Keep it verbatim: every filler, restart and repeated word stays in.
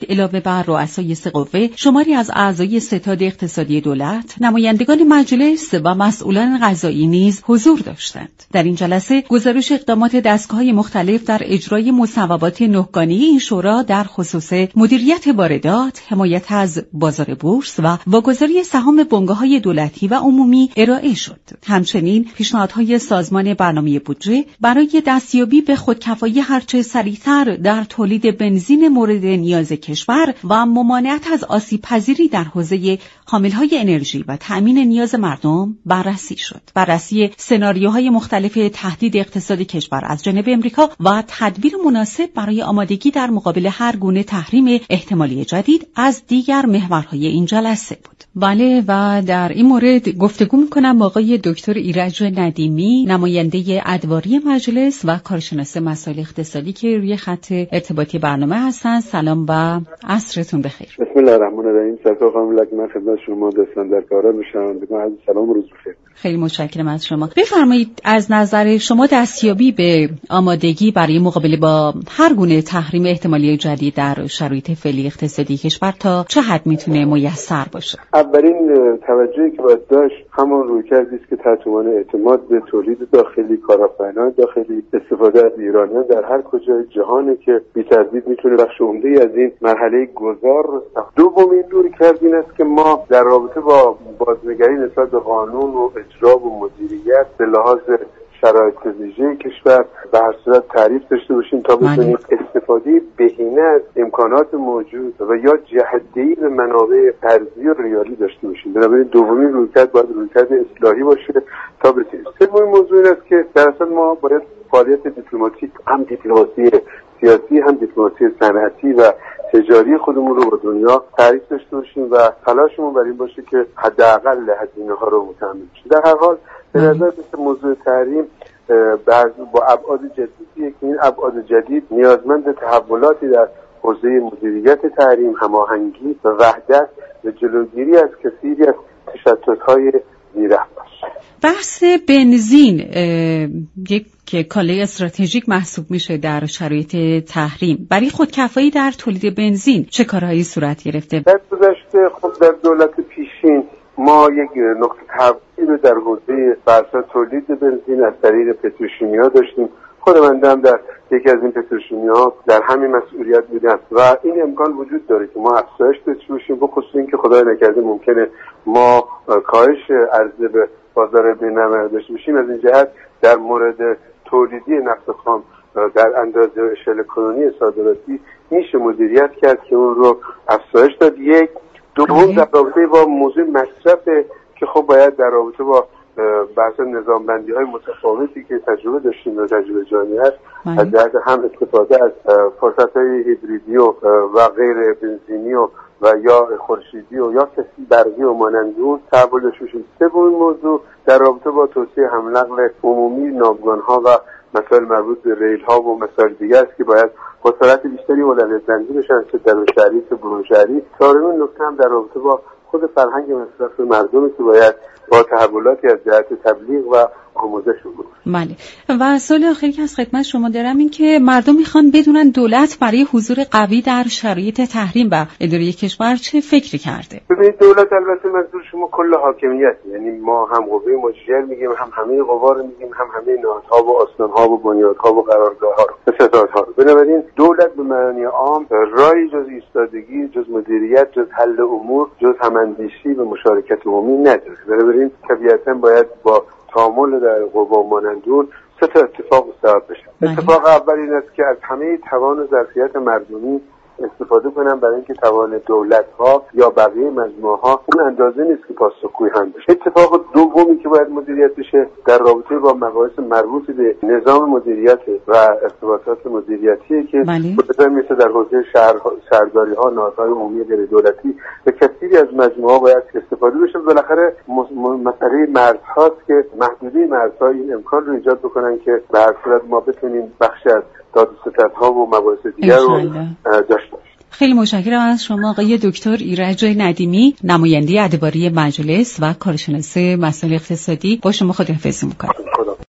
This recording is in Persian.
علاوه بر رؤسای سه قوه، شماری از اعضای ستاد اقتصادی دولت، نمایندگان مجلس و مسئولان قضایی نیز حضور داشتند. در این جلسه گزارش اقدامات دستگاه‌های مختلف در اجرای مصوبات نهگانه این شورا در خصوص مدیریت واردات، حمایت از بازار بورس و واگذاری سهام بنگاه‌های دولتی و عمومی ارائه شد. همچنین پیشنهادهای سازمان برنامه بودجه برای دستیابی به خودکفایی هرچه سریعتر در تولید بنزین مورد نیاز کشور و ممانعت از آسیب‌پذیری در حوزه حامل‌های انرژی و تأمین نیاز مردم بررسی شد. بررسی سناریوهای مختلف تهدید اقتصاد کشور از جانب امریکا و تدبیر مناسب برای آمادگی در مقابل هر گونه تحریم احتمالی جدید از دیگر محورهای این جلسه بود. بله، و در این مورد گفتگو می‌کنم با آقای دکتر ایرج ندیمی، نماینده ادواری مجلس و کارشناس مسائل اقتصادی که روی خط ارتباطی برنامه هستند. سلام و عصرتون بخیر. بسم الله الرحمن الرحیم. سرکار خانم لک، من خدمت شما دوستان در کارا میشم. بگم عزیز سلام و روز بخیر. خیلی متشکرم از شما. بفرمایید از نظر شما دستیابی به آمادگی برای مقابله با هر گونه تحریم احتمالی جدید در شرایط فعلی اقتصادی کشور تا چه حد میتونه میسر باشه؟ اولین توجهی که باید داشت همون رویکردی است که تحت عنوان اعتماد به تولید داخلی، کارآفرینان داخلی، استفاده از ایرانیان در هر کجای جهانی که بی تردید میتونه بخش عمده‌ای از این مرحله گذار رو ساخت. دومین رویکرد این است که ما در رابطه با بازنگری نسبت به قانون و اجرا و مدیریت به لحاظ شرایط ویژه کشور به هر صورت تعریف داشته باشیم تا بتونیم استفاده بهینه از امکانات موجود و یا جهت‌دهی به منابع ارضی و ریالی داشته باشیم. بنابراین دومین رویکرد باید رویکرد اصلاحی باشه تا بتونیم. سومین موضوع این است که در اصل ما باید فعالیت دیپلماتیک، هم دیپلماسی سیاسی هم دیپلماسی صنعتی و تجاری خودمون رو با دنیا تعریف داشته باشیم و تلاشمون بر این باشه که حداقل هزینه‌ها رو متحمل بشیم. در هر حال به نظر مثل موضوع تحریم با ابعاد جدیدیه که این ابعاد جدید نیازمند تحولاتی در حوزه مدیریت تحریم، هماهنگی و وحدت و جلوگیری از کثیری از تشتت‌های بی‌رحم باشه. بحث بنزین یک که کالای استراتژیک محسوب میشه در شرایط تحریم، برای خودکفایی در تولید بنزین چه کارهایی صورت گرفته؟ در گذشته خب در دولت پیشین ما یک نقطه تحولی رو در حوزه بحث تولید بنزین از طریق پتروشیمیا داشتیم. خود من هم در یکی از این پتروشیمیاها در همین مسئولیت بودم و این امکان وجود داره که ما افزایش داشته باشیم، بخصوص اینکه خدای نکرده ممکنه ما کاهش عرضه به بازار بین‌المللی داشته باشیم. از این جهت در مورد تولیدی نفت خام در اندازه اشل کنونی صادراتی میشه مدیریت کرد که اون رو افزایش داد. یک دوم در رابطه با موضوع مصرف که خب باید در رابطه با بحث نظامبندی های متفاوتی که تجربه داشتیم و تجربه جهانی هست از جهت هم استفاده از فرصت های هیبریدی و, و غیر بنزینی و و یا خورشیدی و یا کسی برقی و مانند اون تحول داشته باشیم. سومین موضوع در رابطه با توسعه حمل نقل عمومی، ناوگان‌ها و مسائل مربوط به ریل ها و مسائل دیگه است که باید با سرعت بیشتری اولویت بندی بشن، چه در شهری چه برون شهری. چهارمین نکته هم در رابطه با خود فرهنگ مصرف مردمی که باید با تحولاتی از جهت تبلیغ و آموزش بود. بله. و سوال آخری که از خدمت شما دارم این که مردم میخوان بدونن دولت برای حضور قوی در شرایط تحریم و اداره کشور چه فکری کرده. ببینید دولت البته منظور شما کل حاکمیت، یعنی ما هم قوه مجریه میگیم، هم همه قوا رو میگیم، هم همه نهادها و آستانها و بنیادها و قرارگاه‌ها رو و ستادها رو. بنابراین دولت به معنی عام راهی جز ایستادگی، جز مدیریت، جز حل امور، جز هماندیشی و مشارکت عمومی نداره. بنابراین طبیعتاً باید با تعامل در قوا مانندون سه تا اتفاق مستحب بشه. اتفاق اول این است که از همه توان و ظرفیت مردمی استفاده کنن برای اینکه توان دولت‌ها یا بقیه مجموعه‌ها اون اندازه نیست که پاسخگوی هم بشه. اتفاق دومی که باید مدیریت بشه در رابطه با مباحث مربوط به نظام مدیریت و ارتباطات مدیریتیه که مثلا مثل در حوزه شهر شهرداری‌ها، نهادهای عمومی غیر دولتی و کثیری از مجموعه‌ها باید استفاده بشه. بالاخره مسئله مرزهاست که محدودی مرزها این امکان رو ایجاد بکنن که به هر صورت ما بتونیم بخش از داد و ستدها و مباحث دیگر رو داشته باشیم. خیلی متشکرم از شما آقای دکتر ایرج ندیمی، نماینده ادواری مجلس و کارشناس مسائل اقتصادی. با شما خداحافظی می‌کنم.